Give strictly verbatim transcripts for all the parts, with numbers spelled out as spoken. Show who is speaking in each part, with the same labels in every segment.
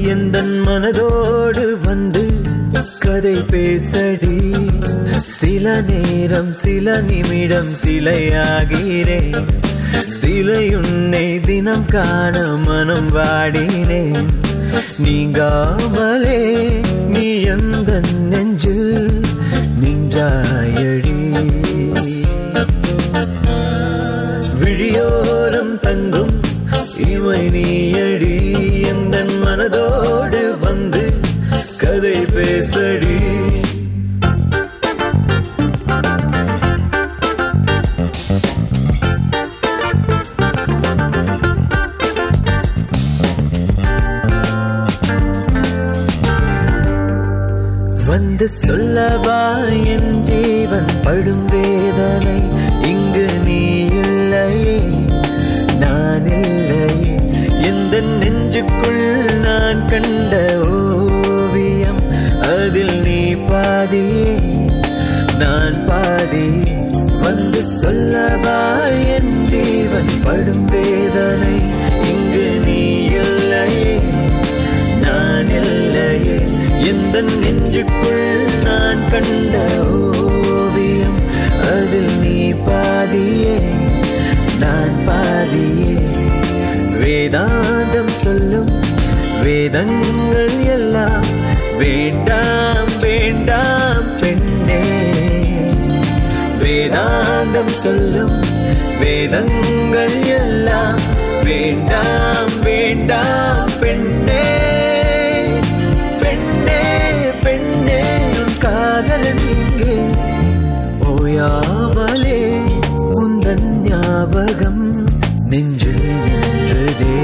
Speaker 1: எந்தன் மனதோடு வந்து கதை பேசடி. சில நேரம் சில நிமிடம் சிலையாகிறேன். சிலையுன்னை தினம் காண மனம் வாடினேன். நீங்காமலே நீ எந்தன் நெஞ்சில் நின்றாயடி. விழியோரம் தங்கும் இமை நீயடி. எந்தன் மனதோடு வந்து கதை பேசடி. வந்து சொல்லவா என் ஜீவன் படும் வேதனை. இங்கு நீ இல்லையே நான் இல்லையே. எந்த நெஞ்சுக்குள் நான் கண்ட ஓவியம் அதில் நீ பாதியே நான் பாதியே. வந்து சொல்லவா என் ஜீவன் படும் வேதனை. இங்கு நீ இல்லையே நான் இல்லையே. எந்த நெஞ்சுக்குள் நான் கண்ட ஓவியம் அதில் நீ பாதியே நான் பாதியே. வேதாந்தம் சொல்லும் வேதங்கள் எல்லாம் வேண்டாம் வேண்டாம் பெண்ணே. வேதாந்தம் சொல்லும் வேதங்கள் எல்லாம் வேண்டாம் வேண்டாம் பெண்ணே. பெண்ணே பெண்ணே உன் காதலன் இங்கே ஓயாமலே உந்தன் ஞாபகம் நெஞ்சில் நின்றதே.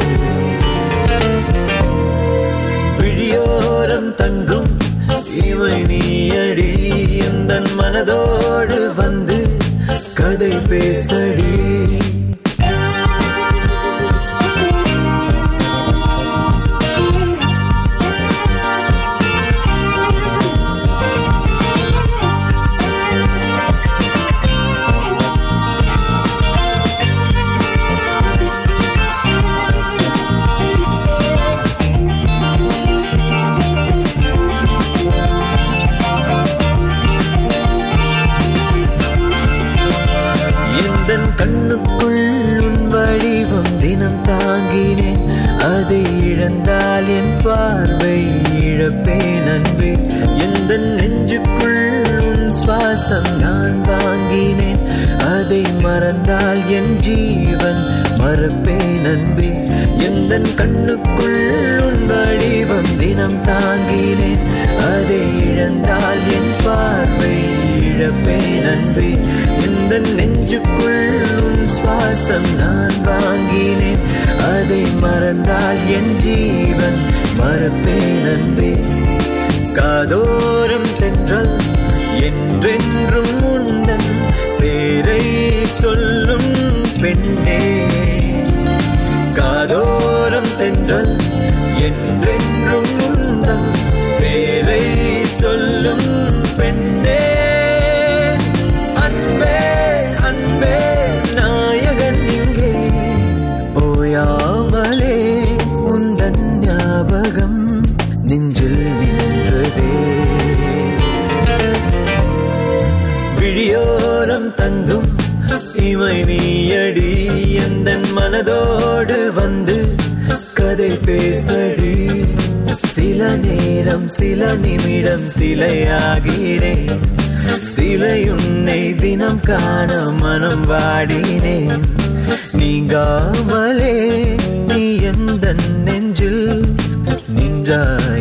Speaker 1: விழியோரம் தங்கும் இமை நீயடி. எந்தன் மனதோடு வந்து கதை பேசடி. எந்தன் கண்ணுக்குள் உன் வடிவம் தினம் தாங்கினேன். அதை இழந்தால் என் பார்வை இழப்பேன் அன்பே. எந்தன் நெஞ்சுக்குள் உன் சுவாசம் நான் வாங்கினேன். அதை மறந்தால் என் ஜீவன் மறப்பேன் அன்பே. எந்தன் கண்ணுக்குள் உன் வடிவம் தினம் தாங்கினேன். அதை இழந்தால் என் பார்வை இழப்பேன் அன்பே. எந்தன் நெஞ்சுக்குள் உன் சுவாசம் நான் வாங்கினேன். அதை மறந்தால் என் ஜீவன் மறப்பேன் அன்பே. காதோரம் தென்றல் என்றென்றும் உந்தன் பேரை சொல்லும் பெண்ணே. காதோரம் தென்றல் என்றென்றும் உந்தன் பேரை சொல்லும் பெண்ணே. அன்பே அன்பே நாயகன் இங்கே ஓயாமலே உந்தன் ஞாபகம் நெஞ்சில் நின்றதே. விழியோரம் தங்கும் இமை நீயடி. எந்தன் மனதோடு வந்து கதை பேசடி. சில நேரம் சில நிமிடம் சிலையாகிறேன். சிலையுன்னை தினம் காண மனம் வாடினேன். நீங்காமலே நீ எந்தன் நெஞ்சில் நின்றாய்.